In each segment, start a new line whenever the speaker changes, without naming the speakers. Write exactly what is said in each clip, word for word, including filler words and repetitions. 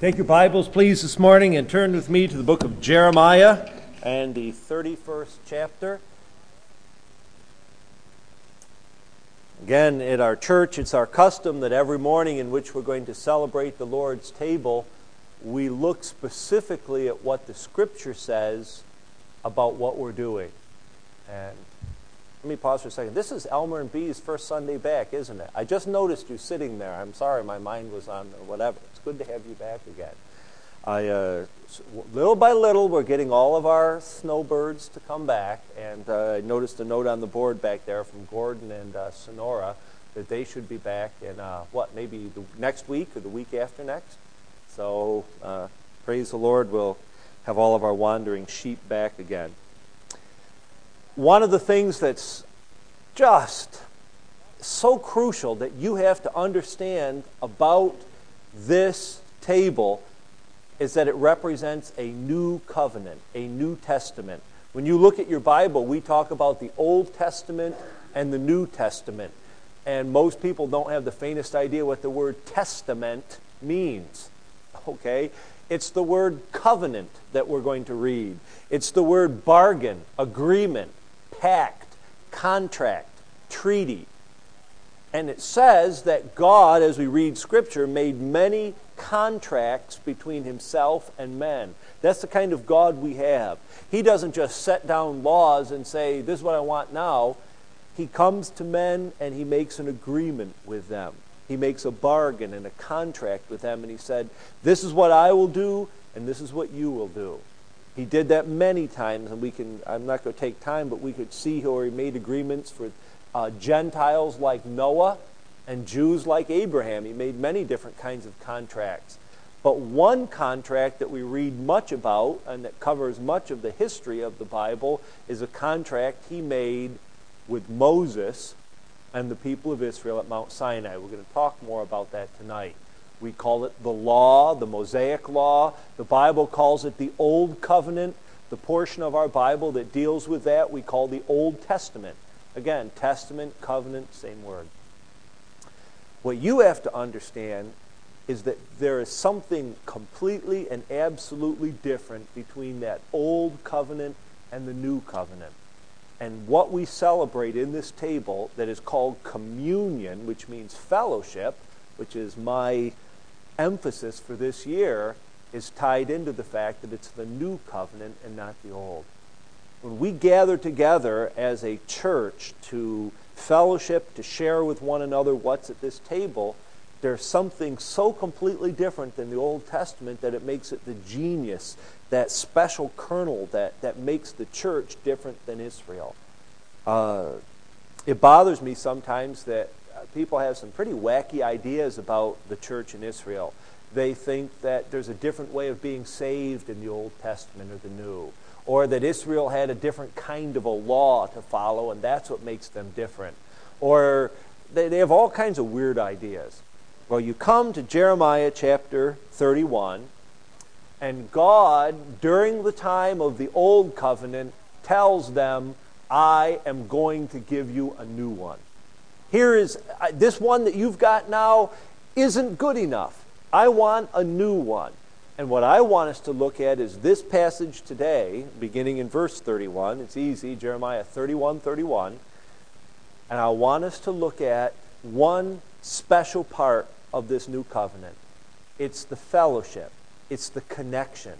Take your Bibles, please, this morning and turn with me to the book of Jeremiah and the thirty-first chapter. Again, at our church, it's our custom that every morning in which we're going to celebrate the Lord's table, we look specifically at what the Scripture says about what we're doing. And let me pause for a second. This is Elmer and B's first Sunday back, isn't it? I just noticed you sitting there. I'm sorry, my mind was on whatever. It's good to have you back again. I, uh, little by little, we're getting all of our snowbirds to come back, and uh, I noticed a note on the board back there from Gordon and uh, Sonora that they should be back in, uh, what, maybe the next week or the week after next? So, uh, praise the Lord, we'll have all of our wandering sheep back again. One of the things that's just so crucial that you have to understand about this table is that it represents a new covenant, a New Testament. When you look at your Bible, we talk about the Old Testament and the New Testament. And most people don't have the faintest idea what the word testament means. Okay? It's the word covenant that we're going to read. It's the word bargain, agreement, pact, contract, treaty. And it says that God, as we read Scripture, made many contracts between himself and men. That's the kind of God we have. He doesn't just set down laws and say, this is what I want now. He comes to men and he makes an agreement with them. He makes a bargain and a contract with them, and he said, this is what I will do and this is what you will do. He did that many times, and we can, I'm not going to take time, but we could see where he made agreements for uh, Gentiles like Noah and Jews like Abraham. He made many different kinds of contracts. But one contract that we read much about, and that covers much of the history of the Bible, is a contract he made with Moses and the people of Israel at Mount Sinai. We're going to talk more about that tonight. We call it the law, the Mosaic law. The Bible calls it the Old Covenant. The portion of our Bible that deals with that we call the Old Testament. Again, Testament, covenant, same word. What you have to understand is that there is something completely and absolutely different between that Old Covenant and the New Covenant. And what we celebrate in this table that is called communion, which means fellowship, which is my emphasis for this year, is tied into the fact that it's the new covenant and not the old. When we gather together as a church to fellowship, to share with one another what's at this table, there's something so completely different than the Old Testament that it makes it the genius, that special kernel that, that makes the church different than Israel. Uh, it bothers me sometimes that people have some pretty wacky ideas about the church in Israel. They think that there's a different way of being saved in the Old Testament or the New, or that Israel had a different kind of a law to follow, and that's what makes them different. Or they, they have all kinds of weird ideas. Well, you come to Jeremiah chapter thirty-one, and God, during the time of the Old Covenant, tells them, I am going to give you a new one. Here is, uh, this one that you've got now isn't good enough. I want a new one. And what I want us to look at is this passage today, beginning in verse thirty-one. It's easy, Jeremiah thirty-one, thirty-one. And I want us to look at one special part of this new covenant. It's the fellowship. It's the connection.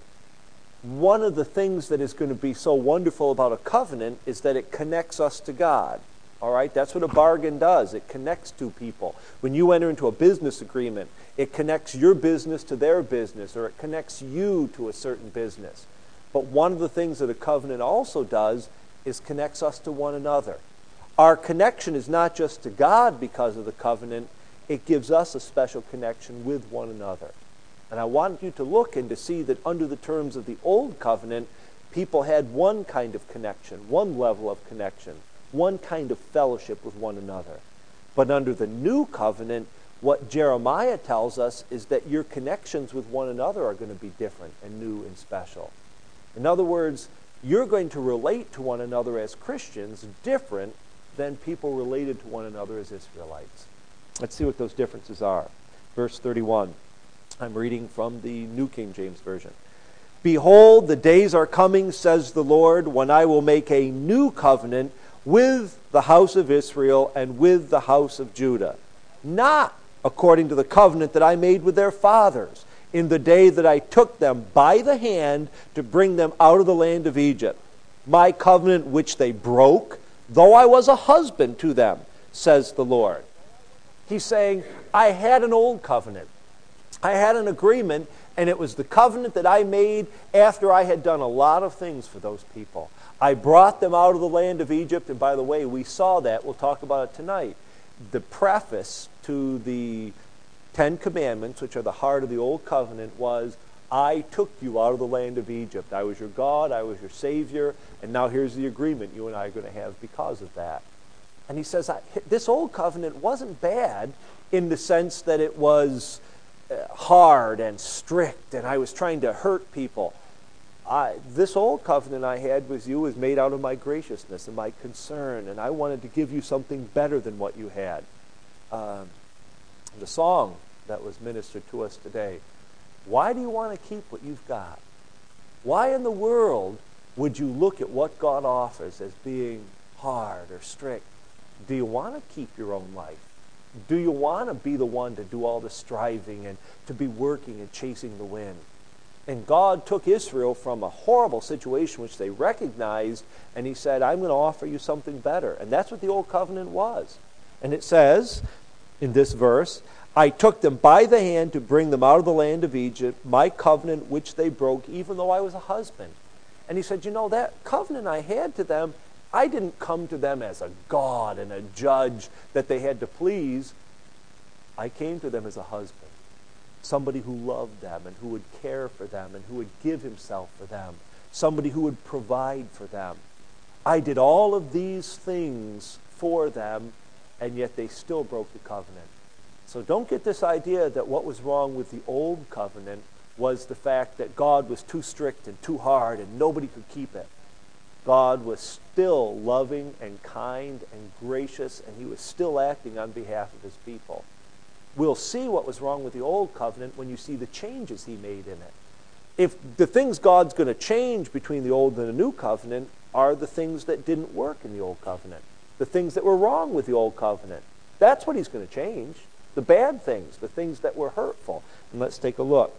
One of the things that is going to be so wonderful about a covenant is that it connects us to God. All right, that's what a bargain does. It connects two people. When you enter into a business agreement, it connects your business to their business, or it connects you to a certain business. But one of the things that a covenant also does is connects us to one another. Our connection is not just to God because of the covenant, it gives us a special connection with one another. And I want you to look and to see that under the terms of the Old Covenant, people had one kind of connection, one level of connection, one kind of fellowship with one another. But under the New Covenant, what Jeremiah tells us is that your connections with one another are going to be different and new and special. In other words, you're going to relate to one another as Christians different than people related to one another as Israelites. Let's see what those differences are. Verse thirty-one. I'm reading from the New King James Version. Behold, the days are coming, says the Lord, when I will make a new covenant with the house of Israel and with the house of Judah, not according to the covenant that I made with their fathers in the day that I took them by the hand to bring them out of the land of Egypt, my covenant which they broke, though I was a husband to them, says the Lord. He's saying, I had an old covenant. I had an agreement, and it was the covenant that I made after I had done a lot of things for those people. I brought them out of the land of Egypt, and by the way, we saw that. We'll talk about it tonight. The preface to the Ten Commandments, which are the heart of the Old Covenant, was, I took you out of the land of Egypt. I was your God, I was your Savior, and now here's the agreement you and I are going to have because of that. And he says, this Old Covenant wasn't bad in the sense that it was hard and strict, and I was trying to hurt people. I, this old covenant I had with you was made out of my graciousness and my concern, and I wanted to give you something better than what you had. Um, the song that was ministered to us today, why do you want to keep what you've got? Why in the world would you look at what God offers as being hard or strict? Do you want to keep your own life? Do you want to be the one to do all the striving and to be working and chasing the wind? And God took Israel from a horrible situation which they recognized, and he said, I'm going to offer you something better. And that's what the Old Covenant was. And it says in this verse, I took them by the hand to bring them out of the land of Egypt, my covenant which they broke, even though I was a husband. And he said, you know, that covenant I had to them, I didn't come to them as a God and a judge that they had to please. I came to them as a husband, somebody who loved them and who would care for them and who would give himself for them, somebody who would provide for them. I did all of these things for them, and yet they still broke the covenant. So don't get this idea that what was wrong with the old covenant was the fact that God was too strict and too hard and nobody could keep it. God was still loving and kind and gracious, and he was still acting on behalf of his people. We'll see what was wrong with the old covenant when you see the changes he made in it. If the things God's going to change between the old and the new covenant are the things that didn't work in the old covenant, the things that were wrong with the old covenant, that's what he's going to change. The bad things, the things that were hurtful. And let's take a look.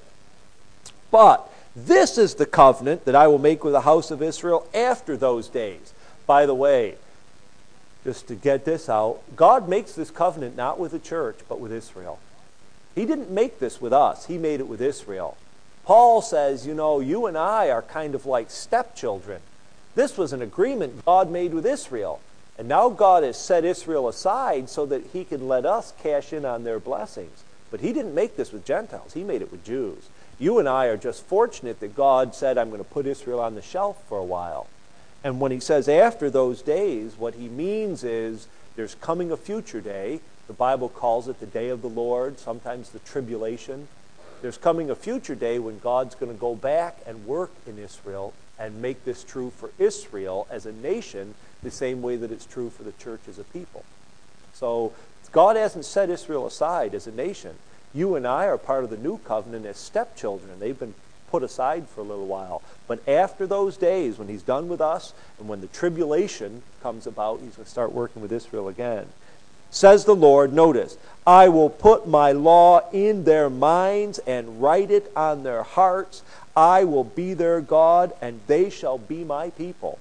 But this is the covenant that I will make with the house of Israel after those days. By the way, just to get this out, God makes this covenant not with the church, but with Israel. He didn't make this with us. He made it with Israel. Paul says, you know, you and I are kind of like stepchildren. This was an agreement God made with Israel. And now God has set Israel aside so that he can let us cash in on their blessings. But he didn't make this with Gentiles. He made it with Jews. You and I are just fortunate that God said, I'm going to put Israel on the shelf for a while. And when he says after those days, what he means is there's coming a future day. The Bible calls it the day of the Lord, sometimes the tribulation. There's coming a future day when God's going to go back and work in Israel and make this true for Israel as a nation the same way that it's true for the church as a people. So God hasn't set Israel aside as a nation. You and I are part of the new covenant as stepchildren. They've been put aside for a little while. But after those days, when he's done with us, and when the tribulation comes about, he's going to start working with Israel again. Says the Lord, notice, I will put my law in their minds and write it on their hearts. I will be their God, and they shall be my people.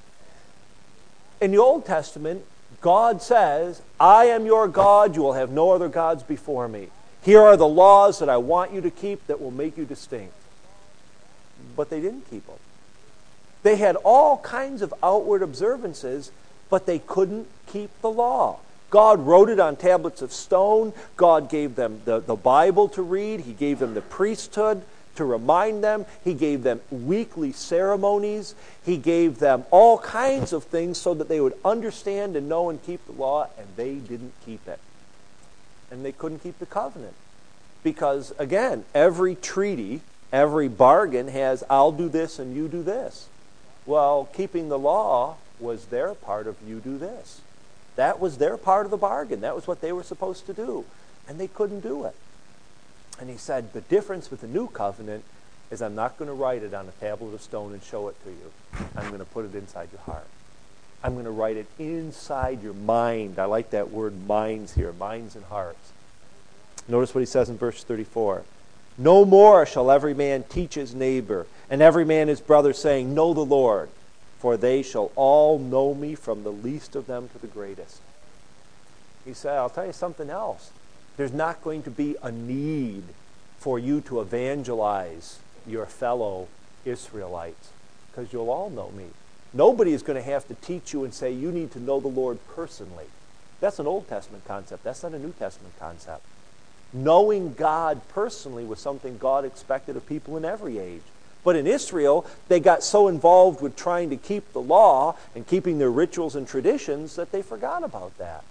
In the Old Testament, God says, I am your God, you will have no other gods before me. Here are the laws that I want you to keep that will make you distinct. But they didn't keep them. They had all kinds of outward observances, but they couldn't keep the law. God wrote it on tablets of stone. God gave them the, the Bible to read. He gave them the priesthood to remind them. He gave them weekly ceremonies. He gave them all kinds of things so that they would understand and know and keep the law, and they didn't keep it. And they couldn't keep the covenant. Because, again, every treaty, every bargain has, I'll do this and you do this. Well, keeping the law was their part of you do this. That was their part of the bargain. That was what they were supposed to do. And they couldn't do it. And he said, the difference with the new covenant is I'm not going to write it on a tablet of stone and show it to you. I'm going to put it inside your heart. I'm going to write it inside your mind. I like that word minds here, minds and hearts. Notice what he says in verse thirty-four. No more shall every man teach his neighbor, and every man his brother, saying, Know the Lord, for they shall all know me, from the least of them to the greatest. He said, I'll tell you something else. There's not going to be a need for you to evangelize your fellow Israelites, because you'll all know me. Nobody is going to have to teach you and say, you need to know the Lord personally. That's an Old Testament concept. That's not a New Testament concept. Knowing God personally was something God expected of people in every age. But in Israel, they got so involved with trying to keep the law and keeping their rituals and traditions that they forgot about that.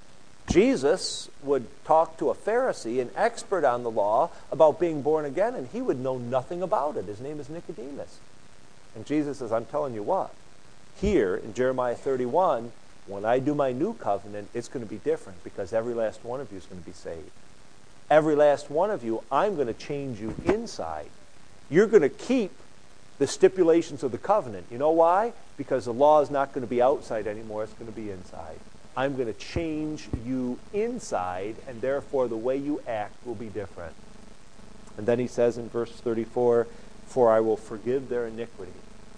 Jesus would talk to a Pharisee, an expert on the law, about being born again, and he would know nothing about it. His name is Nicodemus. And Jesus says, I'm telling you what, here in Jeremiah thirty-one, when I do my new covenant, it's going to be different, because every last one of you is going to be saved. Every last one of you, I'm going to change you inside. You're going to keep the stipulations of the covenant. You know why? Because the law is not going to be outside anymore, it's going to be inside. I'm going to change you inside, and therefore the way you act will be different. And then he says in verse thirty-four, For I will forgive their iniquity.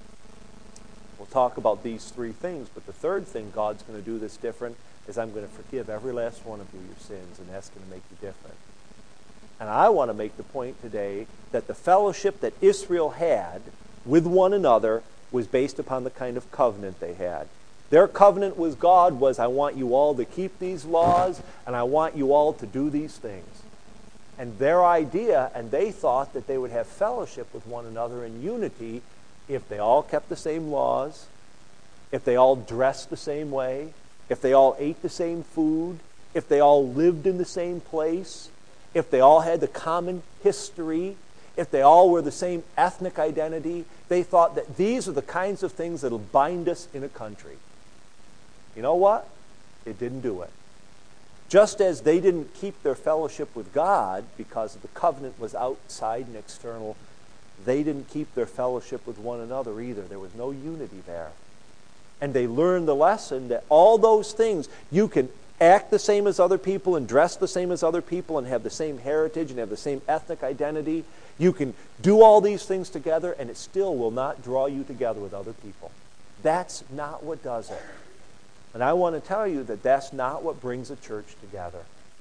We'll talk about these three things, but the third thing God's going to do that's different is I'm going to forgive every last one of you your sins, and that's going to make you different. And I want to make the point today that the fellowship that Israel had with one another was based upon the kind of covenant they had. Their covenant with God was, I want you all to keep these laws, and I want you all to do these things. And their idea, and they thought that they would have fellowship with one another in unity if they all kept the same laws, if they all dressed the same way, if they all ate the same food, if they all lived in the same place, if they all had the common history, if they all were the same ethnic identity. They thought that these are the kinds of things that will bind us in a country. You know what? It didn't do it. Just as they didn't keep their fellowship with God because the covenant was outside and external, they didn't keep their fellowship with one another either. There was no unity there. And they learned the lesson that all those things, you can act the same as other people and dress the same as other people and have the same heritage and have the same ethnic identity. You can do all these things together, and it still will not draw you together with other people. That's not what does it. And I want to tell you that that's not what brings a church together.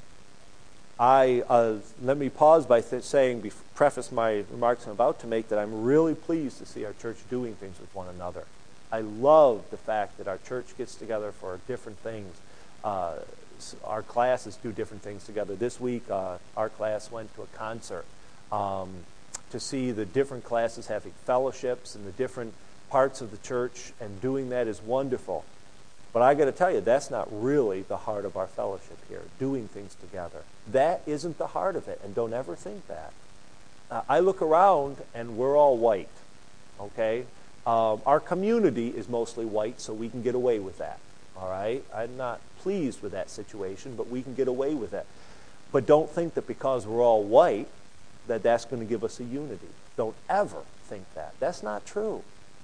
I uh, let me pause by th- saying, preface my remarks I'm about to make, that I'm really pleased to see our church doing things with one another. I love the fact that our church gets together for different things. Uh, our classes do different things together. This week, uh, our class went to a concert um, to see the different classes having fellowships in the different parts of the church, and doing that is wonderful. But I got to tell you, that's not really the heart of our fellowship here, doing things together. That isn't the heart of it, and don't ever think that. Uh, I look around, and we're all white, okay? Um, our community is mostly white, so we can get away with that, all right? I'm not pleased with that situation, but we can get away with it. But don't think that because we're all white, that that's going to give us a unity. Don't ever think that. That's not true.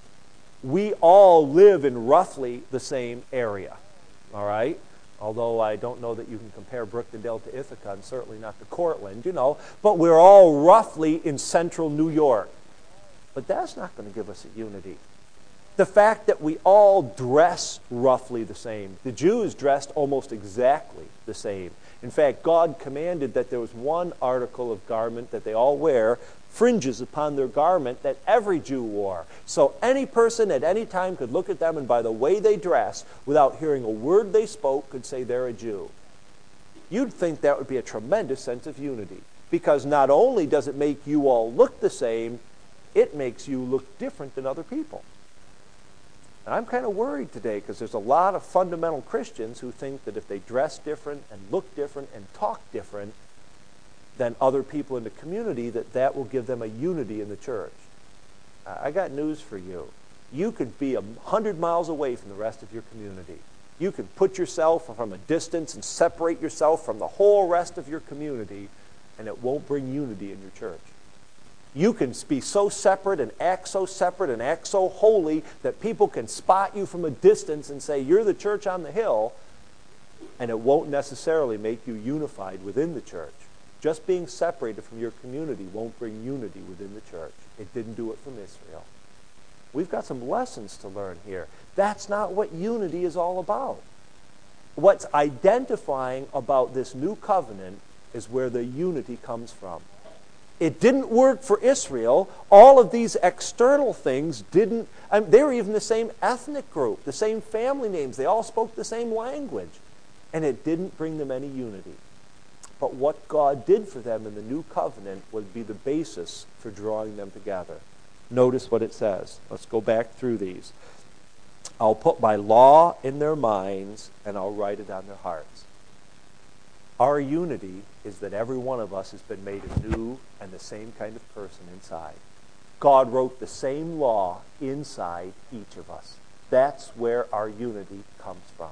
We all live in roughly the same area, all right? Although I don't know that you can compare Brookendale to Ithaca, and certainly not to Cortland, you know. But we're all roughly in central New York. But that's not going to give us a unity. The fact that we all dress roughly the same. The Jews dressed almost exactly the same. In fact, God commanded that there was one article of garment that they all wear, fringes upon their garment, that every Jew wore. So any person at any time could look at them, and by the way they dress, without hearing a word they spoke, could say they're a Jew. You'd think that would be a tremendous sense of unity, because not only does it make you all look the same, it makes you look different than other people. And I'm kind of worried today, because there's a lot of fundamental Christians who think that if they dress different and look different and talk different than other people in the community, that that will give them a unity in the church. Uh, I got news for you. You could be a hundred miles away from the rest of your community. You could put yourself from a distance and separate yourself from the whole rest of your community and it won't bring unity in your church. You can be so separate and act so separate and act so holy that people can spot you from a distance and say, you're the church on the hill, and it won't necessarily make you unified within the church. Just being separated from your community won't bring unity within the church. It didn't do it from Israel. We've got some lessons to learn here. That's not what unity is all about. What's identifying about this new covenant is where the unity comes from. It didn't work for Israel. All of these external things didn't. I mean, they were even the same ethnic group, the same family names. They all spoke the same language. And it didn't bring them any unity. But what God did for them in the new covenant would be the basis for drawing them together. Notice what it says. Let's go back through these. I'll put my law in their minds, and I'll write it on their hearts. Our unity is that every one of us has been made anew and the same kind of person inside. God wrote the same law inside each of us. That's where our unity comes from.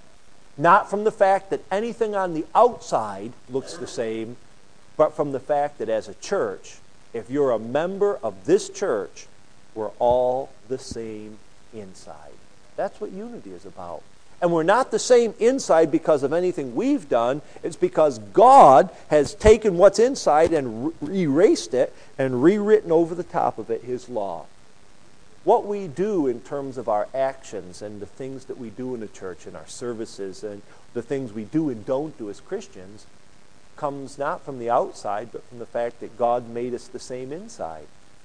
Not from the fact that anything on the outside looks the same, but from the fact that as a church, if you're a member of this church, we're all the same inside. That's what unity is about. And we're not the same inside because of anything we've done. It's because God has taken what's inside and re- erased it and rewritten over the top of it His law. What we do in terms of our actions and the things that we do in the church and our services and the things we do and don't do as Christians comes not from the outside, but from the fact that God made us the same inside.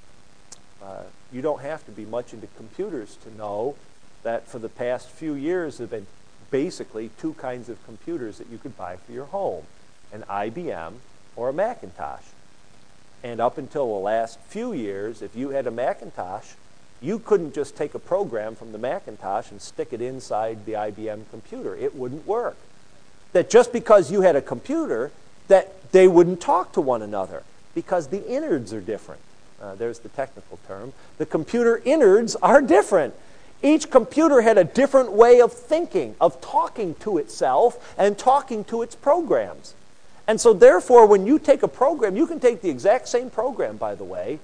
Uh, you don't have to be much into computers to know that for the past few years there have been basically two kinds of computers that you could buy for your home, an I B M or a Macintosh. And up until the last few years, if you had a Macintosh, you couldn't just take a program from the Macintosh and stick it inside the I B M computer. It wouldn't work. That just because you had a computer, that they wouldn't talk to one another because the innards are different. Uh, there's the technical term. The computer innards are different. Each computer had a different way of thinking, of talking to itself and talking to its programs. And so therefore, when you take a program, you can take the exact same program, by the way,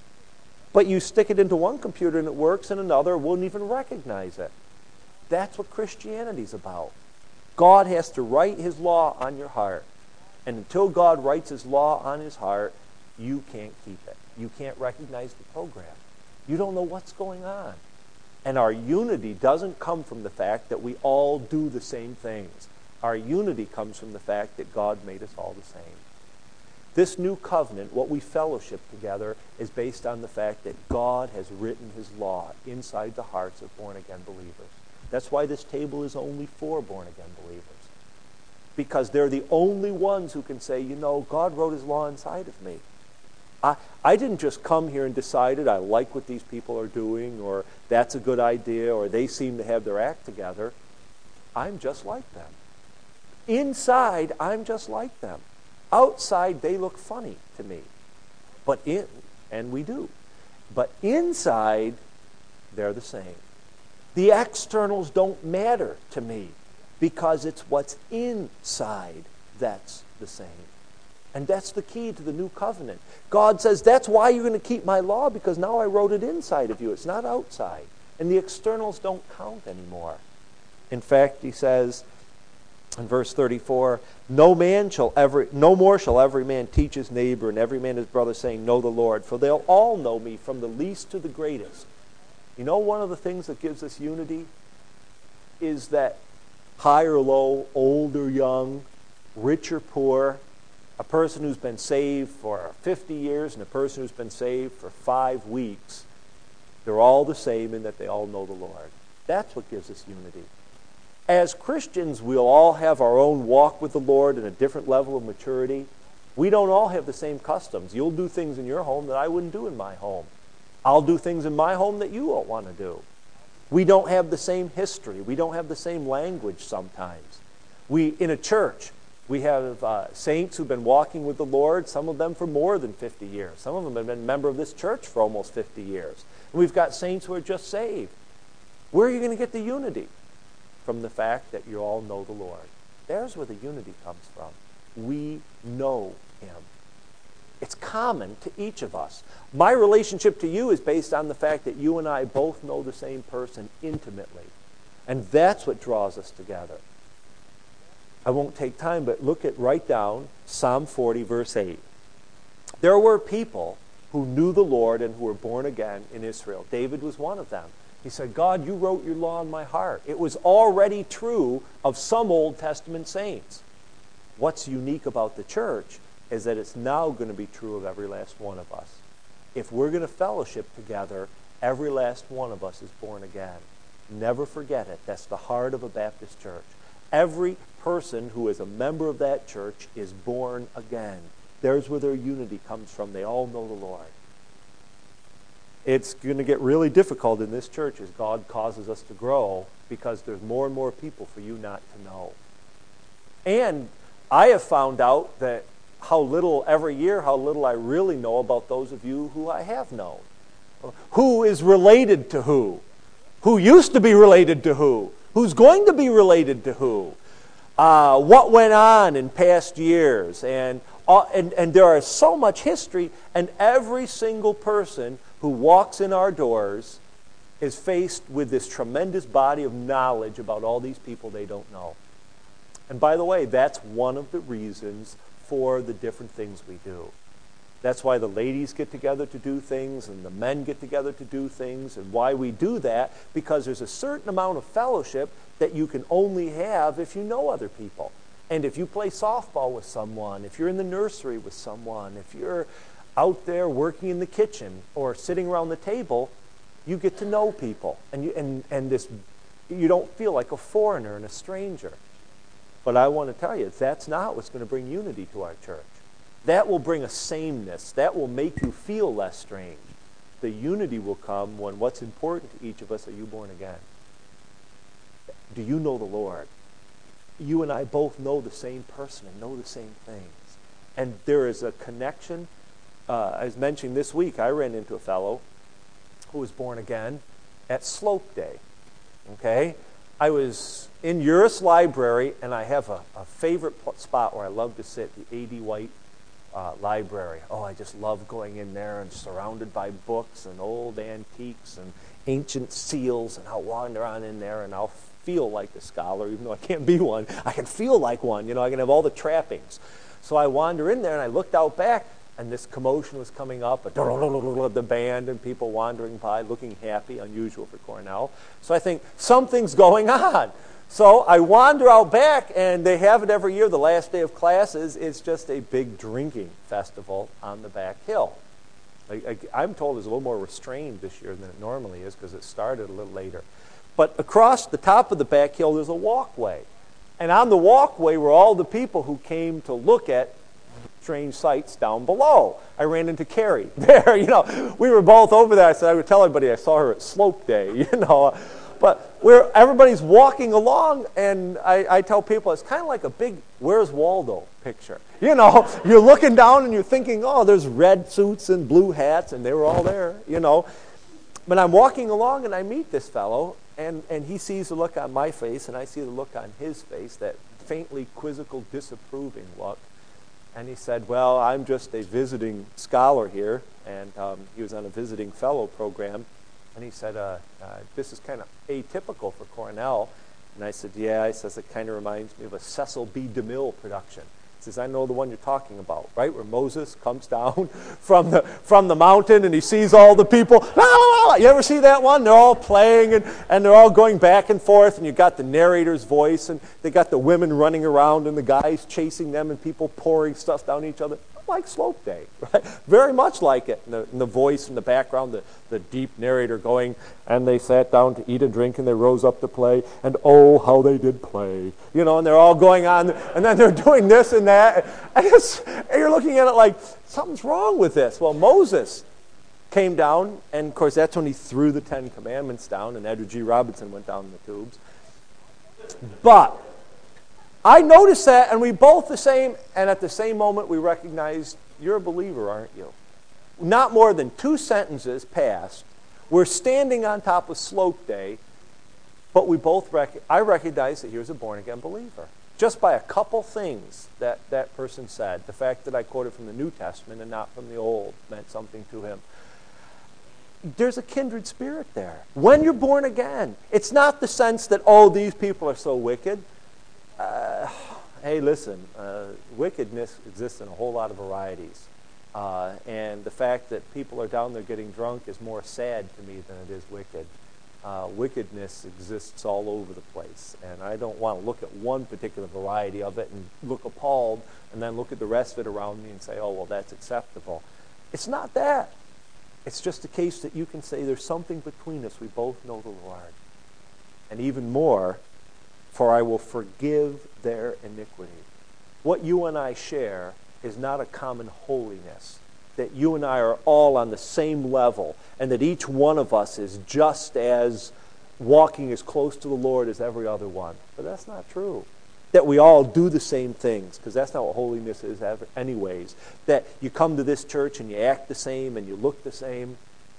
but you stick it into one computer and it works, and another won't even recognize it. That's what Christianity's about. God has to write His law on your heart. And until God writes His law on His heart, you can't keep it. You can't recognize the program. You don't know what's going on. And our unity doesn't come from the fact that we all do the same things. Our unity comes from the fact that God made us all the same. This new covenant, what we fellowship together, is based on the fact that God has written His law inside the hearts of born-again believers. That's why this table is only for born-again believers. Because they're the only ones who can say, you know, God wrote His law inside of me. I, I didn't just come here and decided I like what these people are doing, or that's a good idea, or they seem to have their act together. I'm just like them. Inside, I'm just like them. Outside, they look funny to me. But in, and we do. But inside, they're the same. The externals don't matter to me because it's what's inside that's the same. And that's the key to the new covenant. God says, that's why you're going to keep my law, because now I wrote it inside of you. It's not outside. And the externals don't count anymore. In fact, He says in verse thirty-four, no man shall ever, no more shall every man teach his neighbor and every man his brother, saying, know the Lord, for they'll all know me, from the least to the greatest. You know, one of the things that gives us unity is that high or low, old or young, rich or poor, a person who's been saved for fifty years and a person who's been saved for five weeks, they're all the same in that they all know the Lord. That's what gives us unity. As Christians, we'll all have our own walk with the Lord and a different level of maturity. We don't all have the same customs. You'll do things in your home that I wouldn't do in my home. I'll do things in my home that you won't want to do. We don't have the same history. We don't have the same language sometimes. We, in a church, we have uh, saints who've been walking with the Lord, some of them for more than fifty years. Some of them have been a member of this church for almost fifty years. And we've got saints who are just saved. Where are you going to get the unity? From the fact that you all know the Lord. There's where the unity comes from. We know Him. It's common to each of us. My relationship to you is based on the fact that you and I both know the same person intimately. And that's what draws us together. I won't take time, but look at, write down Psalm forty, verse eight. There were people who knew the Lord and who were born again in Israel. David was one of them. He said, God, you wrote your law in my heart. It was already true of some Old Testament saints. What's unique about the church is that it's now going to be true of every last one of us. If we're going to fellowship together, every last one of us is born again. Never forget it. That's the heart of a Baptist church. Every person who is a member of that church is born again. There's where their unity comes from. They all know the Lord. It's going to get really difficult in this church as God causes us to grow, because there's more and more people for you not to know. And I have found out that how little, every year, how little I really know about those of you who I have known. Who is related to who? Who used to be related to who? Who's going to be related to who? Uh, what went on in past years? And, uh, and, and there is so much history, and every single person who walks in our doors is faced with this tremendous body of knowledge about all these people they don't know. And by the way, that's one of the reasons for the different things we do. That's why the ladies get together to do things and the men get together to do things, and why we do that, because there's a certain amount of fellowship that you can only have if you know other people. And if you play softball with someone, if you're in the nursery with someone, if you're out there working in the kitchen or sitting around the table, you get to know people, and you, and, and this, you don't feel like a foreigner and a stranger. But I want to tell you, that's not what's going to bring unity to our church. That will bring a sameness. That will make you feel less strange. The unity will come when what's important to each of us: are you born again? Do you know the Lord? You and I both know the same person and know the same things. And there is a connection. Uh, I was mentioning this week, I ran into a fellow who was born again at Slope Day. Okay? I was in Uris Library, and I have a, a favorite spot where I love to sit, the A D White uh, Library. Oh, I just love going in there and surrounded by books and old antiques and ancient seals, and I'll wander on in there and I'll feel like a scholar, even though I can't be one. I can feel like one. You know, I can have all the trappings. So I wander in there, and I looked out back, and this commotion was coming up, the band and people wandering by, looking happy, unusual for Cornell. So I think, something's going on. So I wander out back, and they have it every year, the last day of classes. It's just a big drinking festival on the back hill. I, I, I'm told it's a little more restrained this year than it normally is, because it started a little later. But across the top of the back hill, there's a walkway. And on the walkway were all the people who came to look at strange sights down below. I ran into Carrie there. You know, we were both over there. I said I would tell everybody I saw her at Slope Day. You know, but we're everybody's walking along, and I, I tell people it's kind of like a big Where's Waldo picture. You know, you're looking down and you're thinking, oh, there's red suits and blue hats, and they were all there. You know, but I'm walking along and I meet this fellow, and and he sees the look on my face, and I see the look on his face, that faintly quizzical, disapproving look. And he said, well, I'm just a visiting scholar here. And um, he was on a visiting fellow program. And he said, uh, uh, this is kind of atypical for Cornell. And I said, yeah. He says, it kind of reminds me of a Cecil B. DeMille production. He says, I know the one you're talking about, right? Where Moses comes down from the from the mountain and he sees all the people. La, la, la. You ever see that one? They're all playing and, and they're all going back and forth, and you got the narrator's voice, and they got the women running around and the guys chasing them and people pouring stuff down each other. Like Slope Day, right? Very much like it. And the, and the voice in the background, the, the deep narrator going, and they sat down to eat and drink, and they rose up to play, and oh, how they did play. You know, and they're all going on, and then they're doing this and that. And, it's, and you're looking at it like, something's wrong with this. Well, Moses came down, and of course, that's when he threw the Ten Commandments down, and Edward G. Robinson went down in the tubes. But I noticed that, and we both the same, and at the same moment we recognized, you're a believer, aren't you? Not more than two sentences passed. We're standing on top of Slope Day, but we both, rec- I recognized that he was a born-again believer. just by a couple things that that person said. The fact that I quoted from the New Testament and not from the Old meant something to him. There's a kindred spirit there. When you're born again, it's not the sense that, oh, these people are so wicked. Uh, hey, listen, uh, wickedness exists in a whole lot of varieties. Uh, and the fact that people are down there getting drunk is more sad to me than it is wicked. Uh, wickedness exists all over the place. And I don't want to look at one particular variety of it and look appalled and then look at the rest of it around me and say, oh, well, that's acceptable. It's not that. It's just a case that you can say there's something between us. We both know the Lord. And even more, for I will forgive their iniquity. What you and I share is not a common holiness. That you and I are all on the same level, and that each one of us is just as walking as close to the Lord as every other one. But that's not true. That we all do the same things, because that's not what holiness is ever, anyways. That you come to this church and you act the same and you look the same.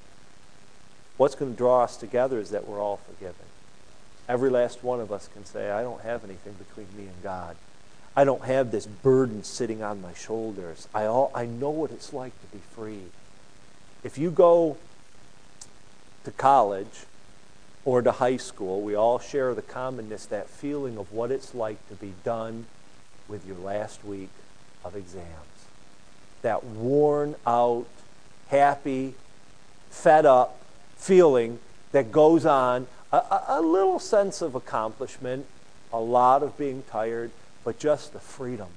What's going to draw us together is that we're all forgiven. Every last one of us can say, I don't have anything between me and God. I don't have this burden sitting on my shoulders. I all, I know what it's like to be free. If you go to college or to high school, we all share the commonness, that feeling of what it's like to be done with your last week of exams. That worn out, happy, fed up feeling that goes on, a, a, a little sense of accomplishment, a lot of being tired, but just the freedom.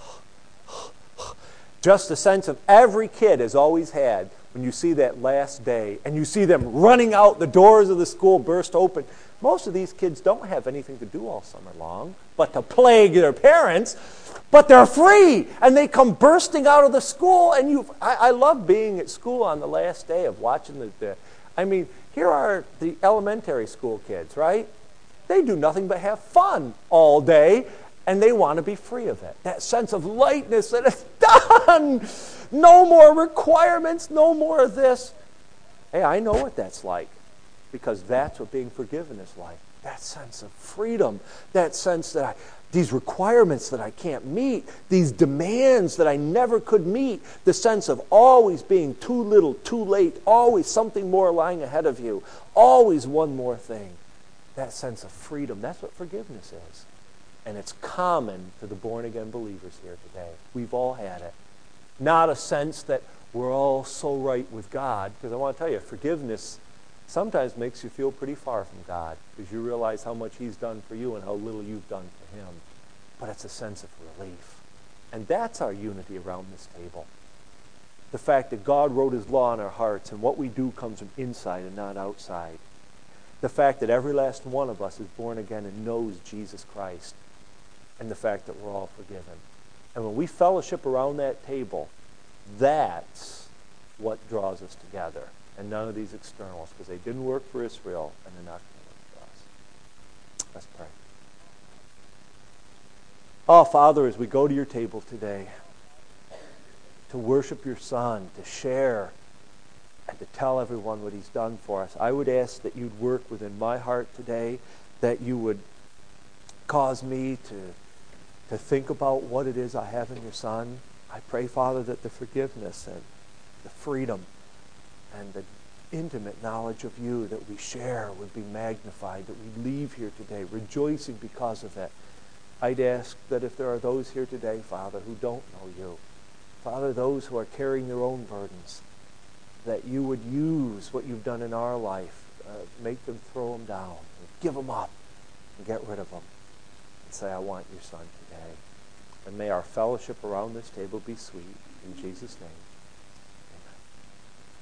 Just the sense of every kid has always had when you see that last day and you see them running out, the doors of the school burst open. Most of these kids don't have anything to do all summer long but to plague their parents, but they're free and they come bursting out of the school. And you, I, I love being at school on the last day of watching the, the, I mean, here are the elementary school kids, right? They do nothing but have fun all day. And they want to be free of it. That sense of lightness that it's done. No more requirements, no more of this. Hey, I know what that's like. Because that's what being forgiven is like. That sense of freedom. That sense that I, these requirements that I can't meet. These demands that I never could meet. The sense of always being too little, too late. Always something more lying ahead of you. Always one more thing. That sense of freedom. That's what forgiveness is. And it's common to the born-again believers here today. We've all had it. Not a sense that we're all so right with God. Because I want to tell you, forgiveness sometimes makes you feel pretty far from God. Because you realize how much He's done for you and how little you've done for Him. But it's a sense of relief. And that's our unity around this table. The fact that God wrote His law on our hearts and what we do comes from inside and not outside. The fact that every last one of us is born again and knows Jesus Christ. And the fact that we're all forgiven. And when we fellowship around that table, that's what draws us together. And none of these externals, because they didn't work for Israel, and they're not going to work for us. Let's pray. Oh, Father, as we go to your table today, to worship your Son, to share, and to tell everyone what He's done for us, I would ask that you'd work within my heart today, that you would cause me to to think about what it is I have in your Son. I pray, Father, that the forgiveness and the freedom and the intimate knowledge of you that we share would be magnified, that we leave here today rejoicing because of it. I'd ask that if there are those here today, Father, who don't know you, Father, those who are carrying their own burdens, that you would use what you've done in our life, uh, make them throw them down, give them up, and get rid of them. And say, I want your Son today. And may our fellowship around this table be sweet. In Jesus' name.